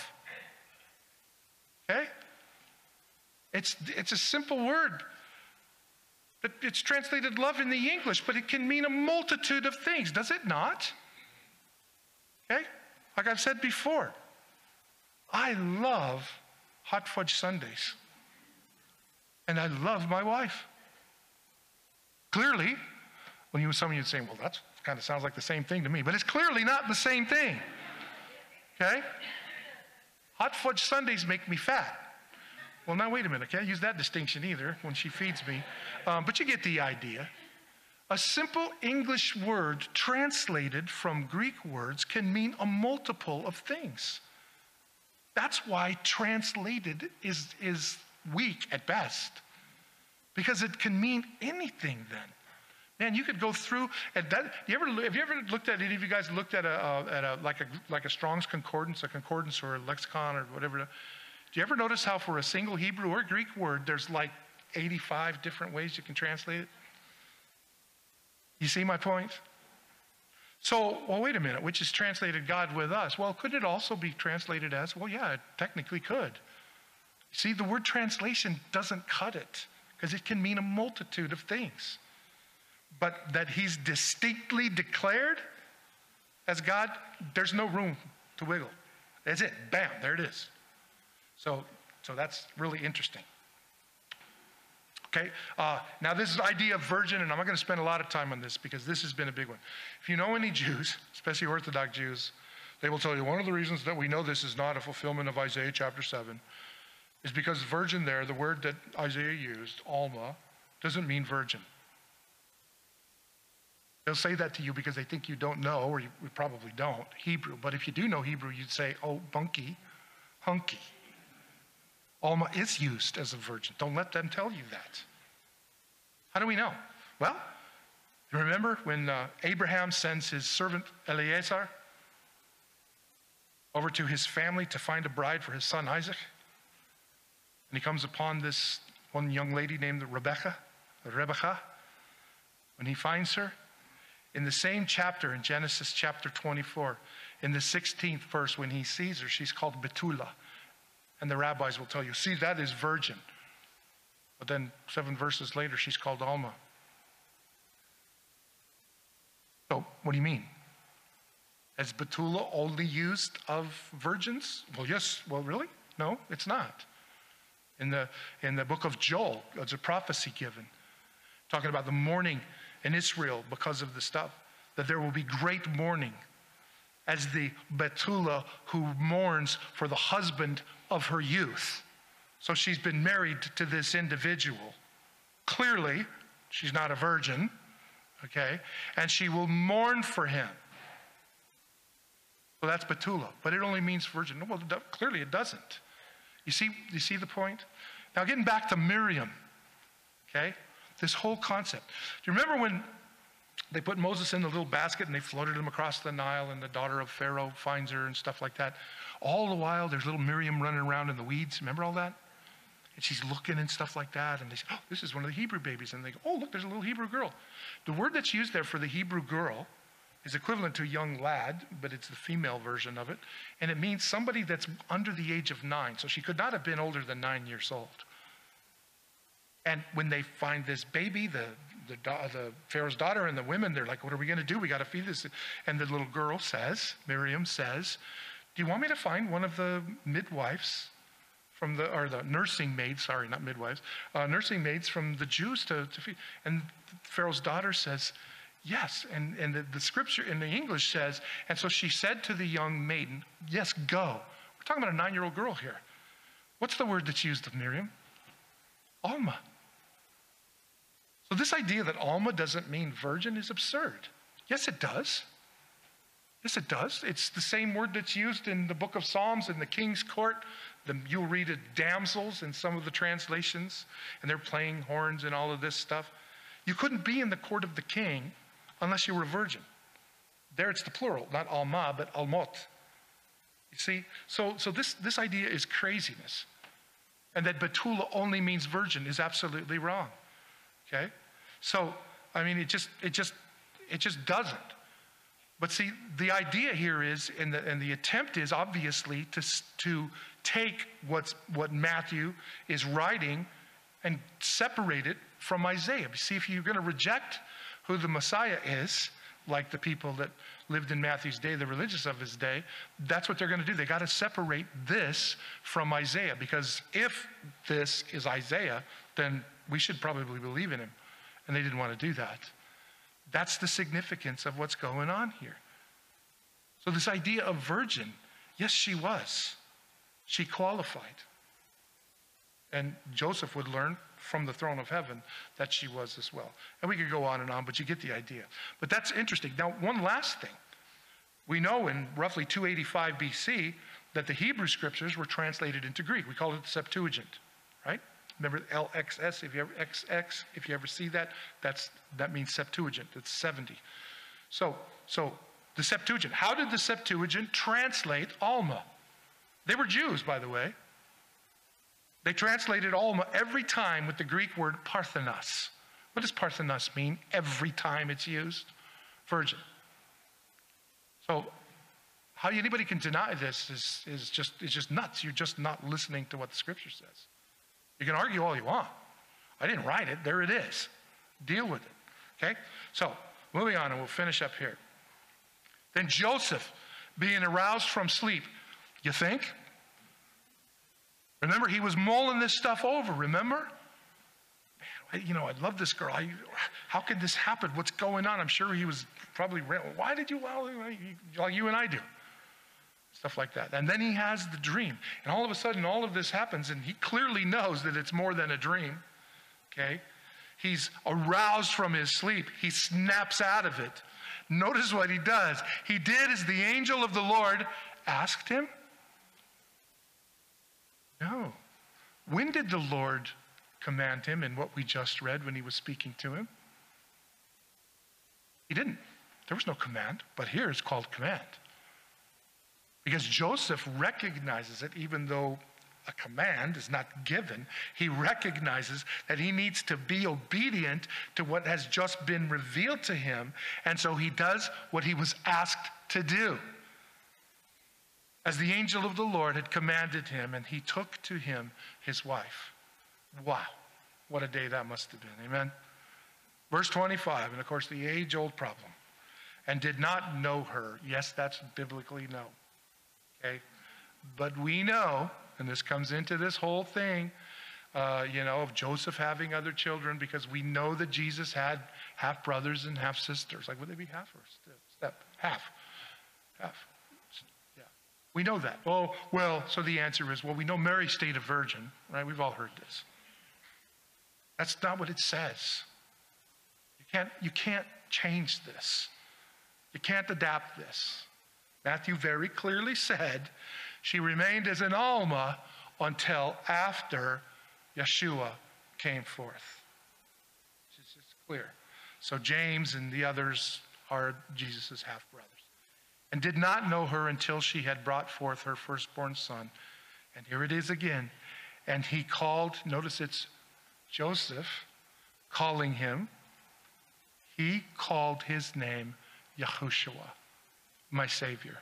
Okay? It's a simple word. It's translated love in the English, but it can mean a multitude of things, does it not? Okay? Like I've said before, I love hot fudge sundaes. And I love my wife. Clearly, when some of you are saying, well, that's Kind of sounds like the same thing to me, but it's clearly not the same thing. Okay? Hot fudge sundaes make me fat. Well, now wait a minute. I can't use that distinction either when she feeds me. But you get the idea. A simple English word translated from Greek words can mean a multiple of things. That's why translated is weak at best, because it can mean anything then. Man, you could go through and that. Have you ever looked at, any of you guys looked at like a Strong's concordance, or a lexicon or whatever? Do you ever notice how for a single Hebrew or Greek word, there's like 85 different ways you can translate it? You see my point? So, well, wait a minute, which is translated God with us? Well, could it also be translated as, well, yeah, it technically could. See, the word translation doesn't cut it, because it can mean a multitude of things. But that he's distinctly declared as God, there's no room to wiggle. That's it. Bam, there it is. So that's really interesting. Okay, now this is idea of virgin, and I'm not going to spend a lot of time on this because this has been a big one. If you know any Jews, especially Orthodox Jews, they will tell you one of the reasons that we know this is not a fulfillment of Isaiah chapter 7 is because virgin there, the word that Isaiah used, Alma, doesn't mean virgin. They'll say that to you because they think you don't know, or you probably don't, Hebrew. But if you do know Hebrew, you'd say, oh, bunky, hunky. Alma is used as a virgin. Don't let them tell you that. How do we know? Well, you remember when Abraham sends his servant Eliezer over to his family to find a bride for his son Isaac? And he comes upon this one young lady named Rebecca. When he finds her, in the same chapter, in Genesis chapter 24, in the 16th verse, when he sees her, she's called Betula. And the rabbis will tell you, see, that is virgin. But then 7 verses later, she's called Alma. So, what do you mean? Is Betula only used of virgins? Well, yes. Well, really? No, it's not. In the book of Joel, there's a prophecy given, talking about the mourning in Israel because of the stuff, that there will be great mourning as the Betula who mourns for the husband of her youth. So she's been married to this individual. Clearly, she's not a virgin, okay? And she will mourn for him. So that's Betula, but it only means virgin. No, well, clearly it doesn't. You see the point? Now getting back to Miriam, okay? This whole concept. Do you remember when they put Moses in the little basket and they floated him across the Nile and the daughter of Pharaoh finds her and stuff like that? All the while there's little Miriam running around in the weeds. Remember all that? And she's looking and stuff like that. And they say, oh, this is one of the Hebrew babies. And they go, oh, look, there's a little Hebrew girl. The word that's used there for the Hebrew girl is equivalent to a young lad, but it's the female version of it. And it means somebody that's under the age of 9. So she could not have been older than 9 years old. And when they find this baby, the Pharaoh's daughter and the women, they're like, what are we going to do? We got to feed this. And the little girl says, Miriam says, do you want me to find one of the midwives or the nursing maids, sorry, not midwives, nursing maids from the Jews to feed? And Pharaoh's daughter says, yes. And the scripture in the English says, and so she said to the young maiden, yes, go. We're talking about a 9-year-old girl here. What's the word that's used of Miriam? Alma. So this idea that Alma doesn't mean virgin is absurd. Yes, it does. Yes, it does. It's the same word that's used in the book of Psalms in the king's court. You'll read it damsels in some of the translations, and they're playing horns and all of this stuff. You couldn't be in the court of the king unless you were a virgin. There it's the plural, not Alma, but Almot. You see? So this idea is craziness. And that Betula only means virgin is absolutely wrong. Okay? So, I mean, it just doesn't. But see, the idea here is, and the attempt is obviously to take what Matthew is writing and separate it from Isaiah. See, if you're going to reject who the Messiah is, like the people that lived in Matthew's day, the religious of his day, that's what they're going to do. They got to separate this from Isaiah, because if this is Isaiah, then we should probably believe in him. And they didn't want to do that. That's the significance of what's going on here. So this idea of virgin, yes, she was. She qualified. And Joseph would learn from the throne of heaven that she was as well. And we could go on, but you get the idea. But that's interesting. Now, one last thing. We know in roughly 285 BC that the Hebrew scriptures were translated into Greek. We call it the Septuagint, right? Remember LXS, if you ever see that, that means Septuagint. It's 70. So the Septuagint. How did the Septuagint translate Alma? They were Jews, by the way. They translated Alma every time with the Greek word Parthenos. What does Parthenos mean every time it's used? Virgin. So how anybody can deny this is just nuts. You're just not listening to what the scripture says. You can argue all you want. I didn't write it. There it is. Deal with it. Okay? So moving on, and we'll finish up here. Then Joseph, being aroused from sleep, you think? Remember, he was mulling this stuff over, remember? Man, I love this girl. How could this happen? What's going on? I'm sure he was probably, why did you, like you and I do? Stuff like that. And then he has the dream. And all of a sudden, all of this happens, and he clearly knows that it's more than a dream. Okay? He's aroused from his sleep. He snaps out of it. Notice what he does. He did as the angel of the Lord asked him. No. When did the Lord command him in what we just read when he was speaking to him? He didn't. There was no command, but here it's called command. Because Joseph recognizes it, even though a command is not given, he recognizes that he needs to be obedient to what has just been revealed to him, and so he does what he was asked to do. As the angel of the Lord had commanded him, and he took to him his wife. Wow, what a day that must have been, amen? Verse 25, and of course the age-old problem. And did not know her. Yes, that's biblically no. Okay? But we know, and this comes into this whole thing, of Joseph having other children, because we know that Jesus had half brothers and half sisters. Like, would they be half or step? Half. Yeah. We know that. Oh, well, so the answer is, well, we know Mary stayed a virgin, right? We've all heard this. That's not what it says. You can't change this. You can't adapt this. Matthew very clearly said she remained as an Alma until after Yeshua came forth. It's just clear. So James and the others are Jesus' half-brothers. And did not know her until she had brought forth her firstborn son. And here it is again. And he called, notice it's Joseph calling him. He called his name Yahushua, my Savior.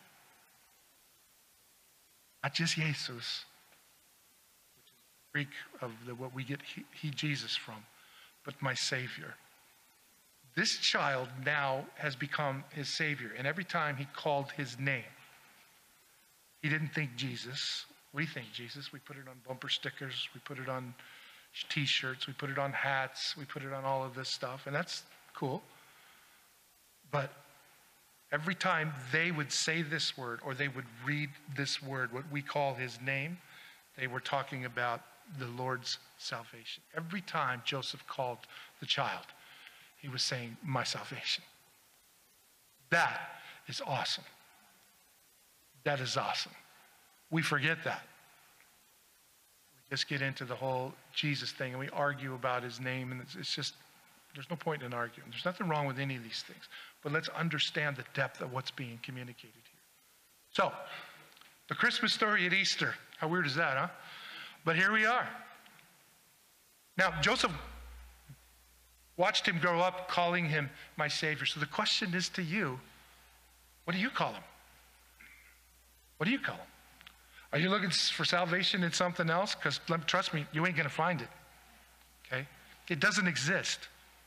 Not just Jesus, which is Greek of what we get Jesus from, but my Savior. This child now has become his Savior, and every time he called his name, he didn't think Jesus. We think Jesus. We put it on bumper stickers. We put it on T-shirts. We put it on hats. We put it on all of this stuff, and that's cool. But every time they would say this word, or they would read this word, what we call his name, they were talking about the Lord's salvation. Every time Joseph called the child, he was saying, my salvation. That is awesome. That is awesome. We forget that. We just get into the whole Jesus thing, and we argue about his name, and it's just, there's no point in arguing. There's nothing wrong with any of these things. But let's understand the depth of what's being communicated here. So, the Christmas story at Easter. How weird is that, huh? But here we are. Now, Joseph watched him grow up, calling him my Savior. So the question is to you, what do you call him? What do you call him? Are you looking for salvation in something else? Because trust me, you ain't going to find it. Okay? It doesn't exist.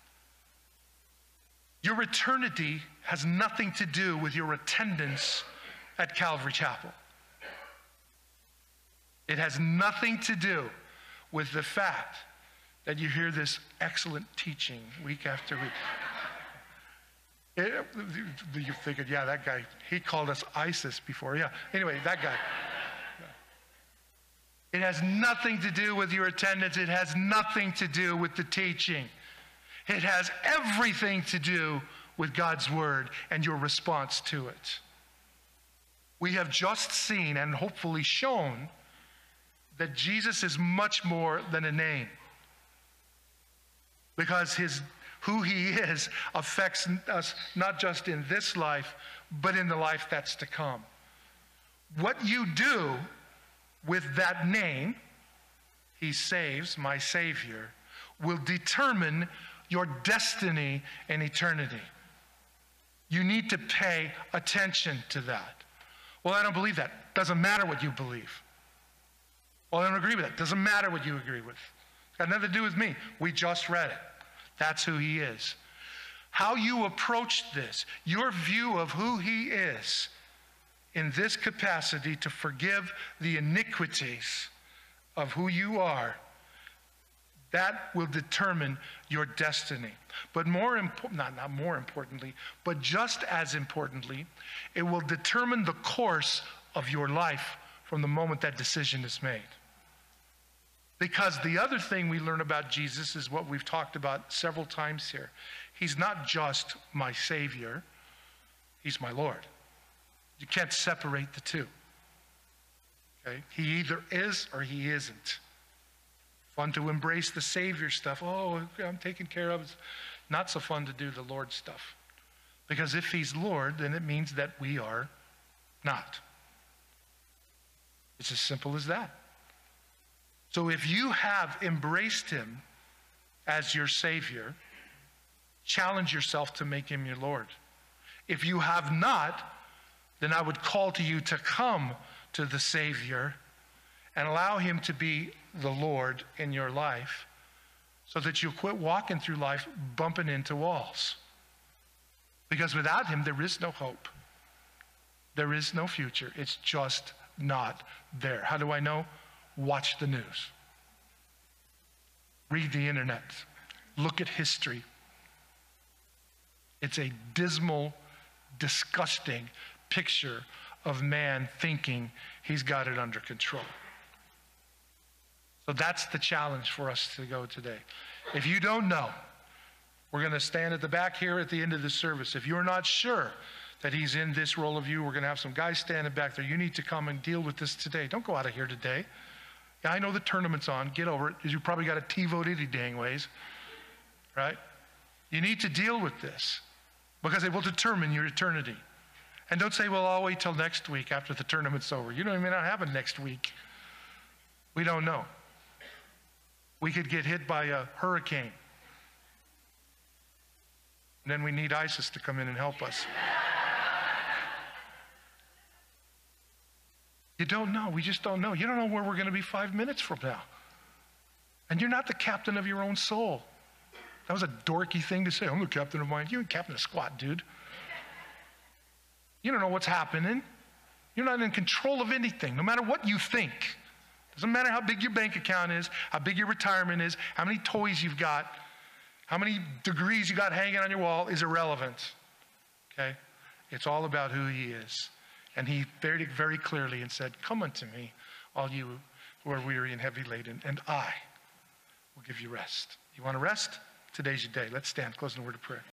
Your eternity has nothing to do with your attendance at Calvary Chapel. It has nothing to do with the fact that you hear this excellent teaching week after week. You figured, yeah, that guy, he called us ISIS before. Yeah, anyway, that guy. It has nothing to do with your attendance. It has nothing to do with the teaching. It has everything to do with God's word and your response to it. We have just seen and hopefully shown that Jesus is much more than a name, because who he is affects us not just in this life, but in the life that's to come. What you do with that name, he saves, my Savior, will determine your destiny in eternity. You need to pay attention to that. Well, I don't believe that. Doesn't matter what you believe. Well, I don't agree with that. Doesn't matter what you agree with. It's got nothing to do with me. We just read it. That's who he is. How you approach this, your view of who he is in this capacity to forgive the iniquities of who you are, that will determine your destiny. But not more importantly, but just as importantly, it will determine the course of your life from the moment that decision is made. Because the other thing we learn about Jesus is what we've talked about several times here. He's not just my Savior, he's my Lord. You can't separate the two. Okay? He either is or he isn't. Fun to embrace the Savior stuff. Oh, I'm taken care of. It's not so fun to do the Lord stuff. Because if he's Lord, then it means that we are not. It's as simple as that. So if you have embraced him as your Savior, challenge yourself to make him your Lord. If you have not, then I would call to you to come to the Savior and allow him to be the Lord in your life, so that you quit walking through life bumping into walls. Because without him, there is no hope. There is no future. It's just not there. How do I know? Watch the news. Read the internet. Look at history. It's a dismal, disgusting picture of man thinking he's got it under control. So that's the challenge for us to go today. If you don't know, we're going to stand at the back here at the end of the service. If you're not sure that he's in this role of you, we're going to have some guys standing back there. You need to come and deal with this today. Don't go out of here today. Yeah, I know the tournament's on. Get over it, because you probably got a TiVo any dang ways, right? You need to deal with this, because it will determine your eternity. And don't say, well, I'll wait till next week after the tournament's over. You know, it may not happen next week. We don't know. We could get hit by a hurricane. And then we need ISIS to come in and help us. You don't know. We just don't know. You don't know where we're going to be 5 minutes from now. And you're not the captain of your own soul. That was a dorky thing to say. I'm the captain of mine. You ain't captain of squat, dude. You don't know what's happening. You're not in control of anything, no matter what you think. Doesn't matter how big your bank account is, how big your retirement is, how many toys you've got, how many degrees you got hanging on your wall is irrelevant. Okay? It's all about who he is. And he very, very clearly and said, come unto me, all you who are weary and heavy laden, and I will give you rest. You want to rest? Today's your day. Let's stand, close in a word of prayer.